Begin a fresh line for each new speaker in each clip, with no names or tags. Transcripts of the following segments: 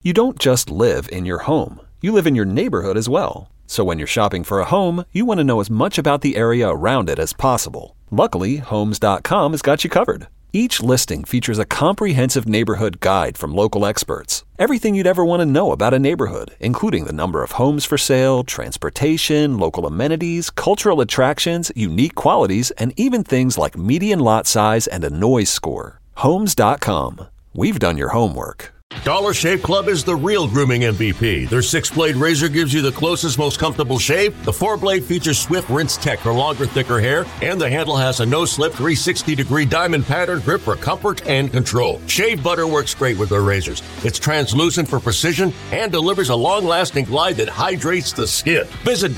You don't just live in your home. You live in your neighborhood as well. So when you're shopping for a home, you want to know as much about the area around it as possible. Luckily, Homes.com has got you covered. Each listing features a comprehensive neighborhood guide from local experts. Everything you'd ever want to know about a neighborhood, including the number of homes for sale, transportation, local amenities, cultural attractions, unique qualities, and even things like median lot size and a noise score. Homes.com. We've done your homework.
Dollar Shave Club is the real grooming MVP. Their 6-blade razor gives you the closest, most comfortable shave. The 4-blade features Swift Rinse Tech for longer, thicker hair. And the handle has a no-slip 360-degree diamond pattern grip for comfort and control. Shave butter works great with their razors. It's translucent for precision and delivers a long-lasting glide that hydrates the skin. Visit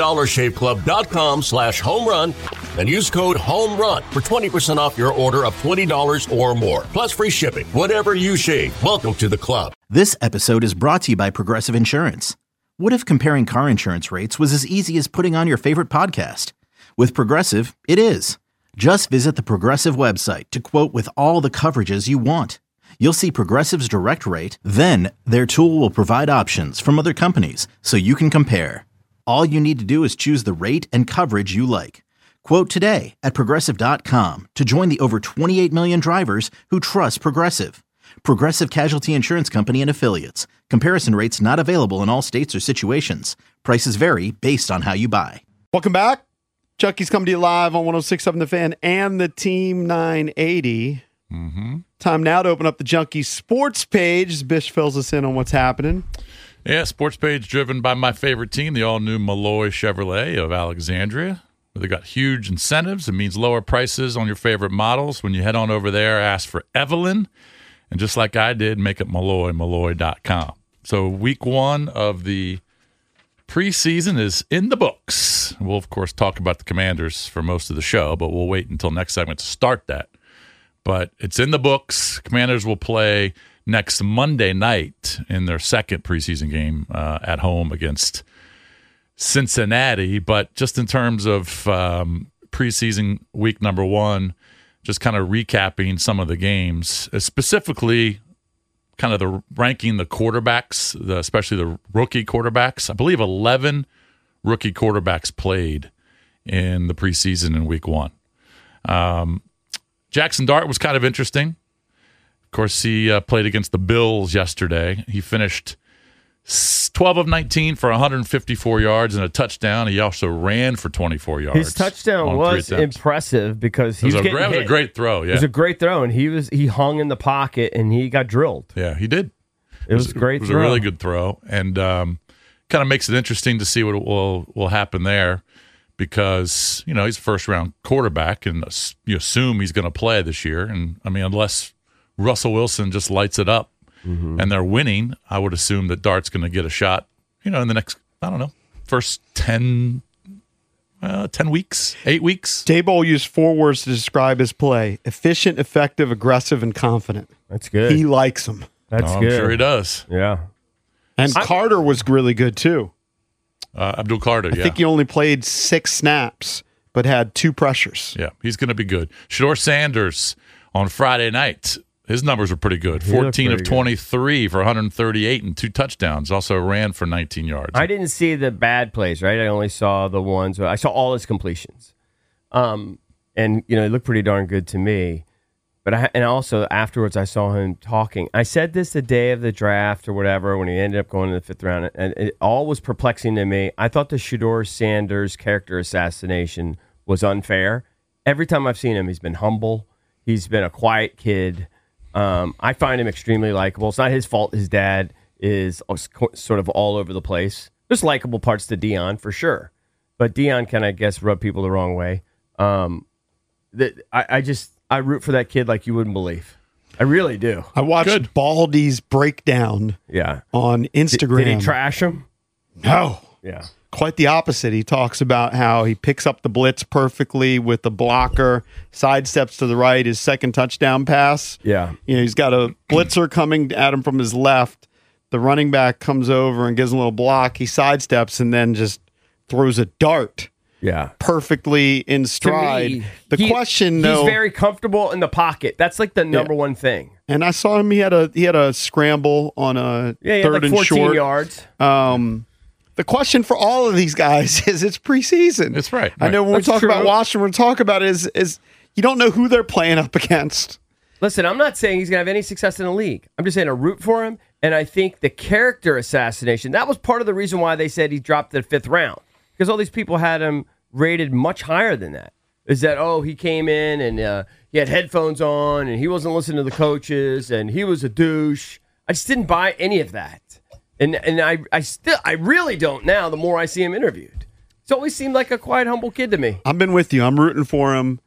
DollarShaveClub.com/homerun and use code HOMERUN for 20% off your order of $20 or more. Plus free shipping. Whatever you shave, welcome to the club.
This episode is brought to you by Progressive Insurance. What if comparing car insurance rates was as easy as putting on your favorite podcast? With Progressive, it is. Just visit the Progressive website to quote with all the coverages you want. You'll see Progressive's direct rate, then their tool will provide options from other companies so you can compare. All you need to do is choose the rate and coverage you like. Quote today at Progressive.com to join the over 28 million drivers who trust Progressive. Progressive Casualty Insurance Company and Affiliates. Comparison rates not available in all states or situations. Prices vary based on how you buy.
Welcome back. Chucky's coming to you live on 106.7 The Fan and the Team 980. Time now to open up the Junkie Sports page as Bish fills us in on what's happening.
Yeah, sports page driven by my favorite team, the all-new Malloy Chevrolet of Alexandria. They got huge incentives. It means lower prices on your favorite models. When you head on over there, ask for Evelyn. And just like I did, make it Malloy, Malloy.com. So week 1 of the preseason is in the books. We'll, of course, talk about the Commanders for most of the show, but we'll wait until next segment to start that. But it's in the books. Commanders will play next Monday night in their second preseason game at home against Cincinnati. But just in terms of preseason week number 1, just kind of recapping some of the games, specifically kind of the ranking the quarterbacks, especially the rookie quarterbacks. I believe 11 rookie quarterbacks played in the preseason in week 1. Jackson Dart was kind of interesting. Of course, he played against the Bills yesterday. He finished 12 of 19 for 154 yards and a touchdown. He also ran for 24 yards.
His touchdown was impressive because he was getting hit.
It was a great throw, yeah.
It was a great throw, and he hung in the pocket, and he got drilled.
Yeah, he did.
It was a great throw.
It was a really good throw, and kind of makes it interesting to see what will happen there because, you know, he's a first-round quarterback, and you assume he's going to play this year. And, I mean, unless Russell Wilson just lights it up, and they're winning, I would assume that Dart's going to get a shot, you know, in the next, I don't know, first 10 weeks, 8 weeks.
Daboll used 4 words to describe his play: efficient, effective, aggressive, and confident.
That's good.
He likes him.
That's
I'm
good.
sure he does.
Yeah.
And Carter was really good, too.
Abdul Carter,
I think he only played 6 snaps, but had 2 pressures.
Yeah, he's going to be good. Shedeur Sanders on Friday night. His numbers were pretty good. 14 of 23 for 138 and 2 touchdowns. Also ran for 19 yards.
I didn't see the bad plays, right? I only saw the ones. I saw all his completions. And, you know, it looked pretty darn good to me. But and also afterwards I saw him talking. I said this the day of the draft or whatever when he ended up going in the 5th round. And it all was perplexing to me. I thought the Shedeur Sanders character assassination was unfair. Every time I've seen him, he's been humble. He's been a quiet kid. I find him extremely likable. It's not his fault his dad is sort of all over the place. There's likable parts to Deion for sure, but Deion can, I guess, rub people the wrong way. I root for that kid like you wouldn't believe. I really do.
I watched Baldy's breakdown on Instagram.
Did he trash him?
No.
Yeah.
Quite the opposite. He talks about how he picks up the blitz perfectly with the blocker, sidesteps to the right, his second touchdown pass.
Yeah.
You know, he's got a blitzer coming at him from his left. The running back comes over and gives him a little block. He sidesteps and then just throws a dart perfectly in stride.
Me,
The question, though,
he's very comfortable in the pocket. That's like the number one thing.
and I saw him. He had a scramble on a
He had
third
like
and
14
short.
yards.
The question for all of these guys is it's preseason.
That's right.
I know when
That's
we talk
true.
about Washington, we're talking about is you don't know who they're playing up against.
Listen, I'm not saying he's going to have any success in the league. I'm just saying to root for him. And I think the character assassination, that was part of the reason why they said he dropped to the 5th round. Because all these people had him rated much higher than that. Is that, he came in and he had headphones on and he wasn't listening to the coaches and he was a douche. I just didn't buy any of that. And I really don't now the more I see him interviewed. He's always seemed like a quiet, humble kid to me.
I've been with you. I'm rooting for him.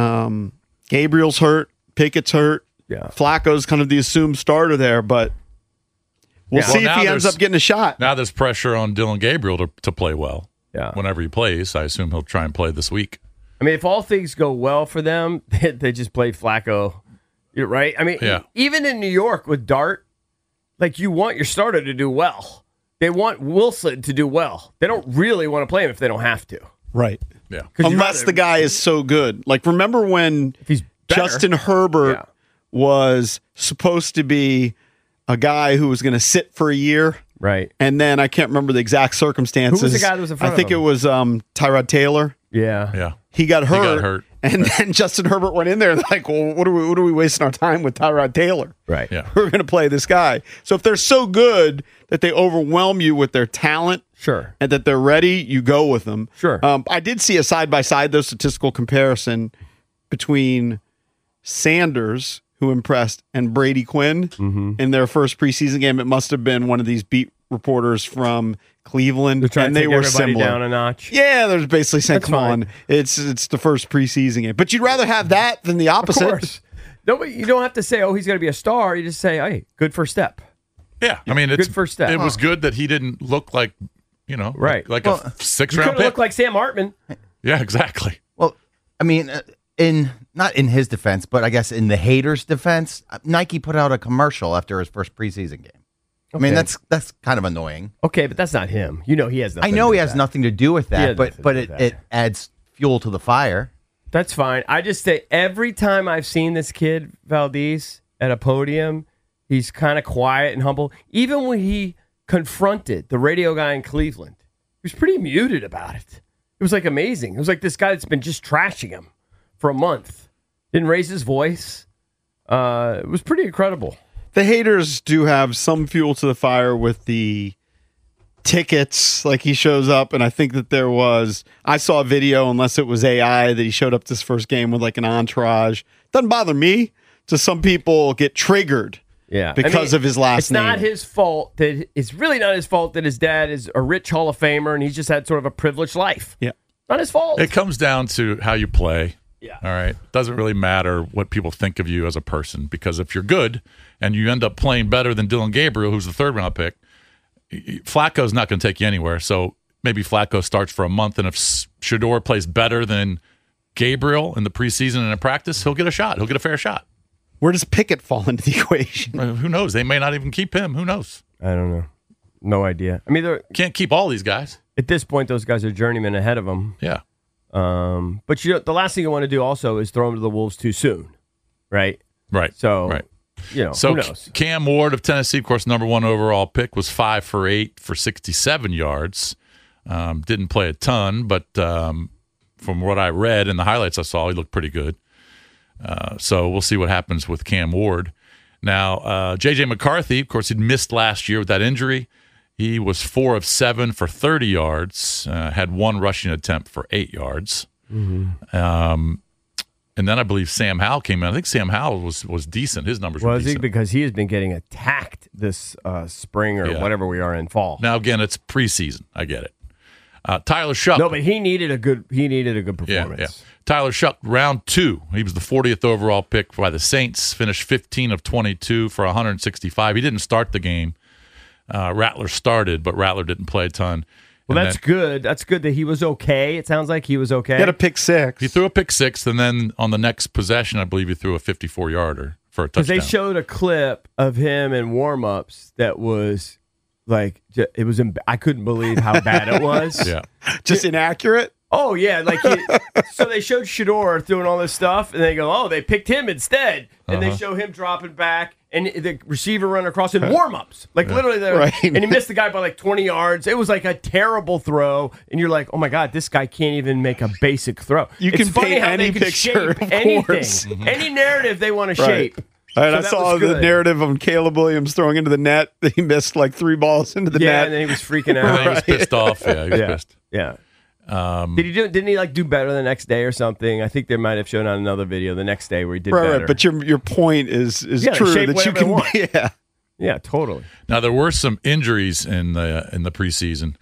Gabriel's hurt. Pickett's hurt.
Yeah.
Flacco's kind of the assumed starter there, but we'll
Yeah.
see
Well,
if he
now
ends
there's-
up getting a shot.
Now there's pressure on Dylan Gabriel to play well.
Yeah.
Whenever he plays, I assume he'll try and play this week.
I mean, if all things go well for them, they just play Flacco, right? I mean,
Yeah.
even in New York with Dart, like you want your starter to do well. They want Wilson to do well. They don't really want to play him if they don't have to.
Right.
Yeah.
'Cause you'd
Unless
rather-
the guy is so good. Like, remember when
If he's better.
Justin Herbert
Yeah.
was supposed to be a guy who was going to sit for a year?
Right.
And then I can't remember the exact circumstances.
Who was the guy that was in front
I think
of him?
it was Tyrod Taylor.
Yeah.
Yeah.
He got hurt.
hurt.
And then Justin Herbert went in there and like, well, what are we wasting our time with Tyrod Taylor?
Right.
Yeah.
We're going to play this guy. So if they're so good that they overwhelm you with their talent
Sure.
and that they're ready, you go with them.
Sure.
I did see a side-by-side, though, statistical comparison between Sanders, who impressed, and Brady Quinn in their first preseason game. It must have been one of these beat reporters from Cleveland,
They're trying
and
to
they
take
were
everybody
similar.
down a notch.
Yeah, they're basically saying,
That's
"Come
fine.
on, it's the first preseason game." But you'd rather have that than the
Of
opposite.
course. Nobody, you don't have to say, he's going to be a star. You just say, hey, good first step.
Yeah. I mean, it's
Good first step.
It was good that he didn't look like,
Right.
like
Well,
a
You
sixth
could
round
have
pick.
looked like Sam Hartman.
Yeah, exactly.
Well, I mean, not in his defense, but I guess in the haters' defense, Nike put out a commercial after his first preseason game. I mean,
Okay.
that's kind of annoying.
Okay, but that's not him. He has nothing
I know
to do
he
with
has
that.
nothing to do with
He
that,
has
but
nothing
but
to
it,
do with
it
that.
adds fuel to the fire.
That's fine. I just say every time I've seen this kid, Valdez, at a podium, he's kind of quiet and humble. Even when he confronted the radio guy in Cleveland, he was pretty muted about it. It was like amazing. It was like this guy that's been just trashing him for a month. Didn't raise his voice. It was pretty incredible.
The haters do have some fuel to the fire with the tickets. Like, he shows up, and I think that I saw a video, unless it was AI, that he showed up this first game with like an entourage. Doesn't bother me. To some people, get triggered.
Yeah,
Because of his last
it's not
name.
his fault it's really not his fault that his dad is a rich Hall of Famer and he's just had sort of a privileged life.
Yeah.
Not his fault.
It comes down to how you play.
Yeah.
All right. Doesn't really matter what people think of you as a person, because if you're good and you end up playing better than Dylan Gabriel, who's the 3rd round pick, Flacco's not going to take you anywhere. So maybe Flacco starts for a month, and if Shador plays better than Gabriel in the preseason and in practice, he'll get a shot. He'll get a fair shot.
Where does Pickett fall into the equation?
Who knows? They may not even keep him. Who knows?
I don't know. No idea. I mean,
Can't keep all these guys.
at this point, those guys are journeymen ahead of him.
Yeah.
But the last thing you want to do also is throw them to the Wolves too soon, right?
Right.
So,
right.
who knows?
Cam Ward of Tennessee, of course, number 1 overall pick, was 5 for 8 for 67 yards. Didn't play a ton, but from what I read and the highlights I saw, he looked pretty good. So we'll see what happens with Cam Ward. Now, J.J. McCarthy, of course, he'd missed last year with that injury. He was 4 of 7 for 30 yards, had 1 rushing attempt for 8 yards. And then I believe Sam Howell came in. I think Sam Howell was decent. His numbers were
Was he?
decent.
Because he has been getting attacked this spring or
Yeah.
whatever we are in fall.
Now, again, it's preseason. I get it. Tyler Shuck.
No, but he needed a good
Yeah,
performance.
yeah. Tyler Shuck, round 2. He was the 40th overall pick by the Saints. Finished 15 of 22 for 165. He didn't start the game. Rattler started, but Rattler didn't play a ton.
Well,
And
that's
then
good. That's good that he was okay. It sounds like he was okay.
He had a pick six.
He threw a pick 6, and then on the next possession, I believe he threw a 54-yarder for a
Because
touchdown.
they showed a clip of him in warm-ups that was like, it was. I couldn't believe how bad it was.
Yeah.
Just inaccurate.
Oh, yeah. Like so they showed Shedeur doing all this stuff, and they go, oh, they picked him instead. And they show him dropping back, and the receiver running across in warm-ups. Like, literally, and he missed the guy by like 20 yards. It was like a terrible throw, and you're like, oh, my God, this guy can't even make a basic throw.
You can paint any picture, of
anything.
course.
Any narrative they want to shape.
All right,
So
I saw the narrative of Caleb Williams throwing into the net. He missed like 3 balls into the net.
Yeah, and then he was freaking out.
He was pissed off. Yeah, he was pissed.
Yeah. Didn't he like do better the next day or something? I think they might have shown on another video the next day where he did better.
Right, but your point is true that you can.
Yeah, totally.
Now there were some injuries in the preseason.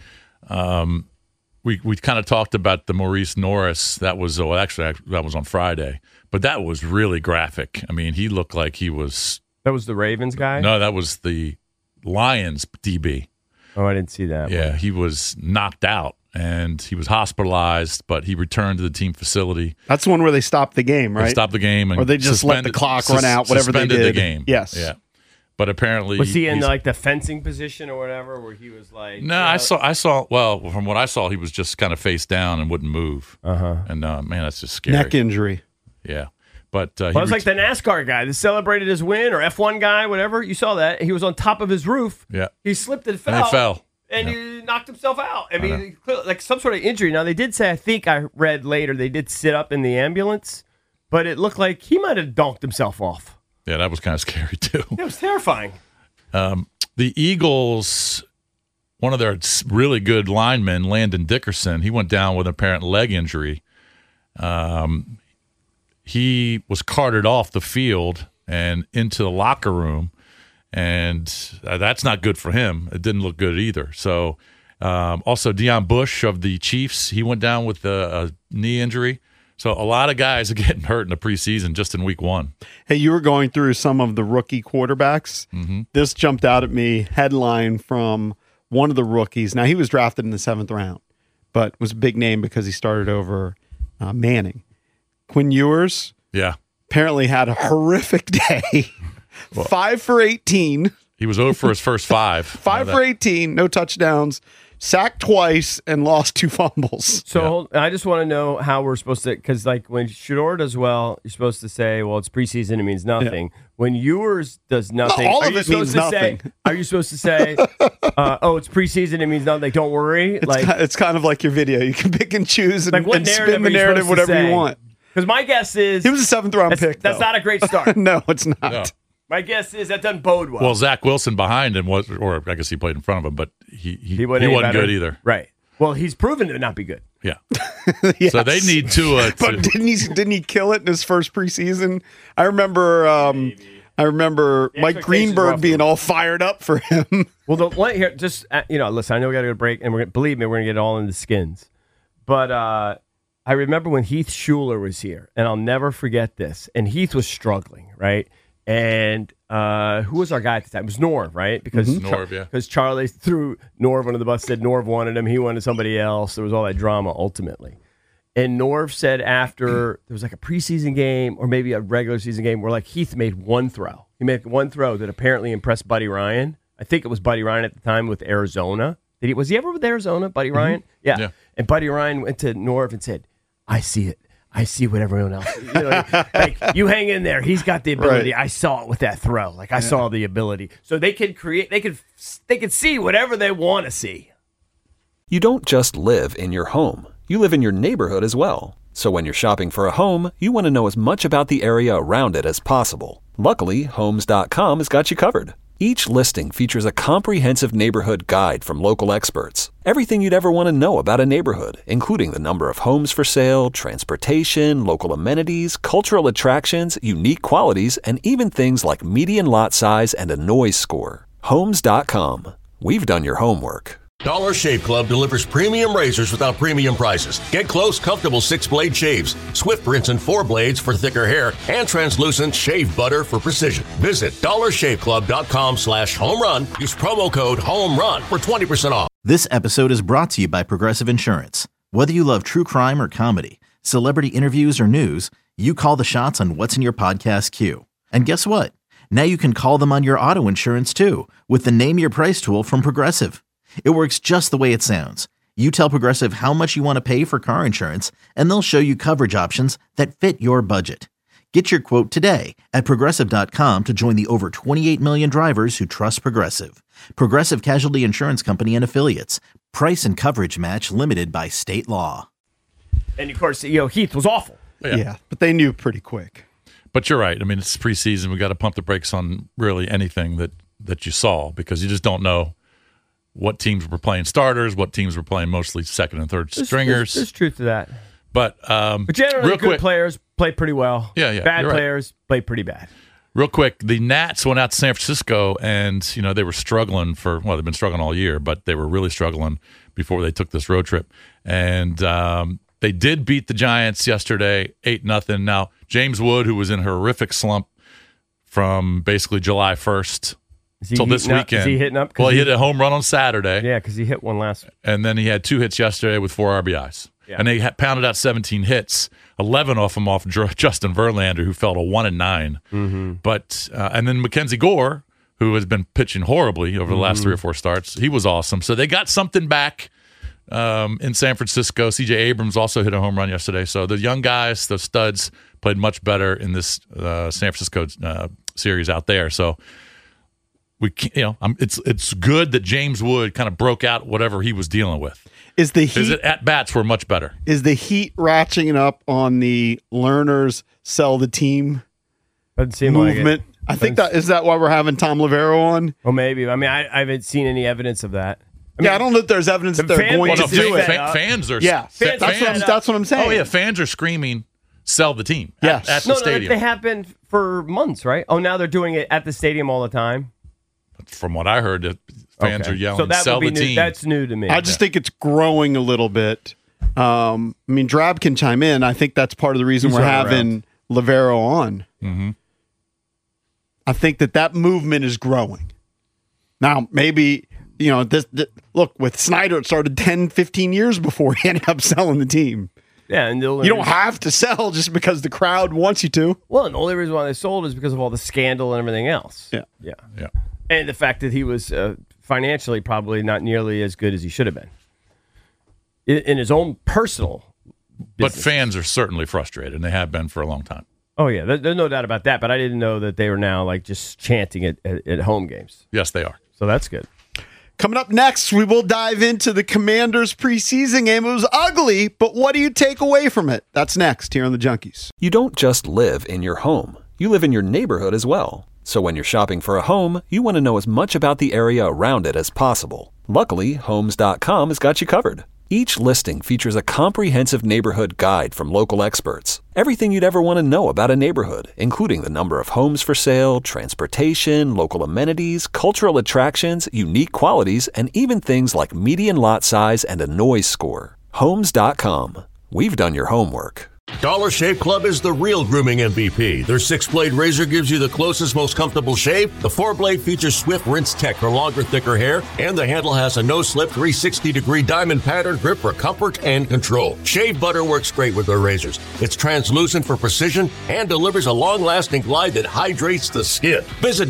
We kind of talked about the Maurice Norris. That was that was on Friday, but that was really graphic. I mean, he looked like he was.
That was the Ravens guy?
No, that was the Lions DB.
Oh, I didn't see that.
Yeah, he was knocked out. And he was hospitalized, but he returned to the team facility.
That's the one where they stopped the game, right?
They stopped the game,
or they just let the clock run out. Whatever they did.
Suspended the game.
Yes.
Yeah. But apparently,
was he in like the fencing position or whatever, where he was like?
No, I saw. Well, from what I saw, he was just kind of face down and wouldn't move. And man, that's just scary.
Neck injury.
Yeah. But
it was like the NASCAR guy that celebrated his win, or F1 guy, whatever. You saw that he was on top of his roof.
Yeah.
He slipped and fell.
And he fell.
And he knocked himself out. I mean, like some sort of injury. Now, they did say, I think I read later, they did sit up in the ambulance, but it looked like he might have donked himself off.
Yeah, that was kind of scary, too.
It was terrifying.
The Eagles, one of their really good linemen, Landon Dickerson, he went down with an apparent leg injury. He was carted off the field and into the locker room. And that's not good for him. It didn't look good either. So, also Deion Bush of the Chiefs, he went down with a knee injury. So a lot of guys are getting hurt in the preseason just in week 1.
Hey, you were going through some of the rookie quarterbacks. This jumped out at me. Headline from one of the rookies. Now, he was drafted in the 7th round, but was a big name because he started over Manning. Quinn Ewers.
Yeah.
Apparently had a horrific day. 5 for 18.
He was over for his first 5.
5 for 18, no touchdowns, sacked twice, and lost 2 fumbles.
So I just want to know how we're supposed to, because like when Shedeur does well, you're supposed to say, well, it's preseason, it means nothing. Yeah. When Ewers does nothing,
all of it means nothing.
Are you supposed to say, oh, it's preseason, it means nothing, don't worry?
It's kind of like your video. You can pick and choose and,
and
spin the narrative whatever you want.
Because my guess is
he was a 7th round pick.
That's not a great start.
No, it's not.
No.
My guess is that doesn't bode well.
Well, Zach Wilson behind him was, or I guess he played in front of him, but he wasn't good either.
Right. Well, he's proven to not be good.
Yeah.
Yes.
So they need Tua.
But didn't he kill it in his first preseason? I remember Mike Greenberg being all fired up for him.
Well, here, just listen. I know we got to go to break, and believe me, we're gonna get all into skins. But I remember when Heath Schuler was here, and I'll never forget this. And Heath was struggling, right? And who was our guy at the time? It was Norv, right? Because
Norv, yeah.
Because Charlie threw Norv under the bus, said Norv wanted him. He wanted somebody else. There was all that drama ultimately. And Norv said after there was like a preseason game or maybe a regular season game where like Heath made one throw. He made one throw that apparently impressed Buddy Ryan. I think it was Buddy Ryan at the time with Arizona. Was he ever with Arizona, Buddy Ryan? Yeah. And Buddy Ryan went to Norv and said, I see it. I see what everyone else. Like you hang in there. He's got the ability. Right. I saw it with that throw. Like I saw the ability. So they can create. They can see whatever they want to see.
You don't just live in your home. You live in your neighborhood as well. So when you're shopping for a home, you want to know as much about the area around it as possible. Luckily, Homes.com has got you covered. Each listing features a comprehensive neighborhood guide from local experts. Everything you'd ever want to know about a neighborhood, including the number of homes for sale, transportation, local amenities, cultural attractions, unique qualities, and even things like median lot size and a noise score. Homes.com. We've done your homework.
Dollar Shave Club delivers premium razors without premium prices. Get close, comfortable 6-blade shaves, swift rinse and 4 blades for thicker hair, and translucent shave butter for precision. Visit dollarshaveclub.com/homerun. Use promo code HOMERUN for 20% off.
This episode is brought to you by Progressive Insurance. Whether you love true crime or comedy, celebrity interviews or news, you call the shots on what's in your podcast queue. And guess what? Now you can call them on your auto insurance too with the Name Your Price tool from Progressive. It works just the way it sounds. You tell Progressive how much you want to pay for car insurance, and they'll show you coverage options that fit your budget. Get your quote today at Progressive.com to join the over 28 million drivers who trust Progressive. Progressive Casualty Insurance Company and Affiliates. Price and coverage match limited by state law.
And, of course, Heath was awful.
Yeah, but they knew pretty quick.
But you're right. I mean, it's preseason. We got to pump the brakes on really anything that you saw, because you just don't know what teams were playing starters, what teams were playing mostly second and third stringers.
There's truth to that.
But
generally,
real
good
quick,
players play pretty well.
Yeah.
Bad
you're right.
players play pretty bad.
Real quick, the Nats went out to San Francisco, and they were struggling they've been struggling all year, but they were really struggling before they took this road trip. And they did beat the Giants yesterday, 8-0. Now, James Wood, who was in a horrific slump from basically July 1st until this weekend.
Is he hitting up?
Well, he hit a home run on Saturday.
Yeah, because he hit one last week.
And then he had 2 hits yesterday with 4 RBIs. Yeah. And they pounded out 17 hits, 11 off Justin Verlander, who fell to 1-9.
Mm-hmm.
But and then Mackenzie Gore, who has been pitching horribly over the last 3 or 4 starts, he was awesome. So they got something back in San Francisco. C.J. Abrams also hit a home run yesterday. So the young guys, the studs, played much better in this San Francisco series out there. So it's good that James Wood kind of broke out whatever he was dealing with.
His
at bats were much better.
Is the heat ratcheting up on the learners sell the team movement?
Like
I think is that why we're having Tom Lavero on?
Well, maybe. I mean, I haven't seen any evidence of that.
I don't know if there's evidence that they're going to do it.
Fans are.
Yeah, that's what I'm saying.
Oh yeah, fans are screaming, "Sell the team!"
Yes.
at the stadium.
They have been for months, right? Oh, now they're doing it at the stadium all the time.
From what I heard, fans are yelling,
so that
"Sell
would be
the team!"
That's new to me.
I just think it's growing a little bit. I mean, Drab can chime in. I think that's part of the reason we're having Lavero on.
Mm-hmm.
I think that movement is growing. Now, maybe, look, with Snyder, it started 10, 15 years before he ended up selling the team.
Yeah, and
you don't have to sell just because the crowd wants you to.
Well, and the only reason why they sold is because of all the scandal and everything else.
Yeah.
And the fact that he was financially probably not nearly as good as he should have been in his own personal business.
But fans are certainly frustrated, and they have been for a long time.
Oh, yeah. There's no doubt about that, but I didn't know that they were now like just chanting at home games.
Yes, they are.
So that's good.
Coming up next, we will dive into the Commanders preseason game. It was ugly, but what do you take away from it? That's next here on The Junkies.
You don't just live in your home. You live in your neighborhood as well. So when you're shopping for a home, you want to know as much about the area around it as possible. Luckily, Homes.com has got you covered. Each listing features a comprehensive neighborhood guide from local experts. Everything you'd ever want to know about a neighborhood, including the number of homes for sale, transportation, local amenities, cultural attractions, unique qualities, and even things like median lot size and a noise score. Homes.com. We've done your homework.
Dollar Shave Club is the real grooming MVP. Their 6-blade razor gives you the closest, most comfortable shave. The 4-blade features Swift Rinse Tech for longer, thicker hair, and the handle has a no-slip 360-degree diamond pattern grip for comfort and control. Shave butter works great with their razors. It's translucent for precision and delivers a long-lasting glide that hydrates the skin. Visit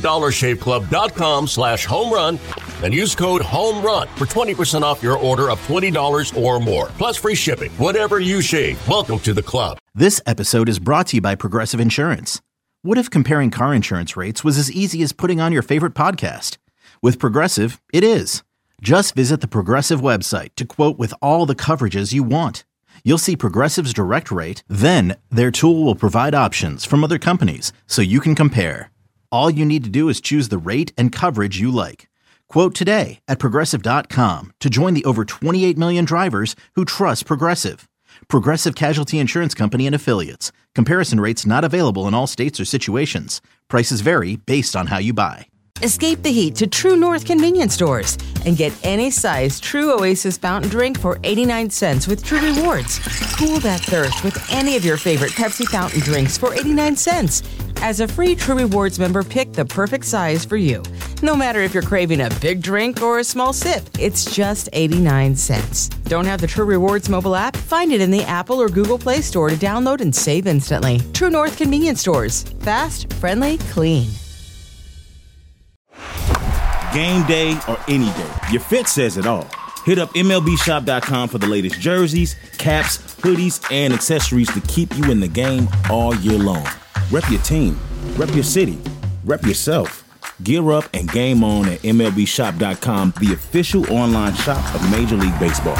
DollarShaveClub.com/homerun and use code HOMERUN for 20% off your order of $20 or more. Plus free shipping. Whatever you shave, welcome to the club.
This episode is brought to you by Progressive Insurance. What if comparing car insurance rates was as easy as putting on your favorite podcast? With Progressive, it is. Just visit the Progressive website to quote with all the coverages you want. You'll see Progressive's direct rate, then their tool will provide options from other companies so you can compare. All you need to do is choose the rate and coverage you like. Quote today at Progressive.com to join the over 28 million drivers who trust Progressive. Progressive Casualty Insurance Company and Affiliates. Comparison rates not available in all states or situations. Prices vary based on how you buy.
Escape the heat to True North convenience stores and get any size True Oasis fountain drink for 89 cents with True Rewards. Cool that thirst with any of your favorite Pepsi fountain drinks for 89 cents. As a free True Rewards member, pick the perfect size for you. No matter if you're craving a big drink or a small sip, it's just 89 cents. Don't have the True Rewards mobile app? Find it in the Apple or Google Play Store to download and save instantly. True North convenience stores. Fast, friendly, clean.
Game day or any day, your fit says it all. Hit up MLBshop.com for the latest jerseys, caps, hoodies, and accessories to keep you in the game all year long. Rep your team, rep your city, rep yourself. Gear up and game on at MLBshop.com, the official online shop of Major League Baseball.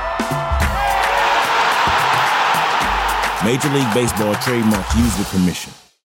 Major League Baseball trademarks used with permission.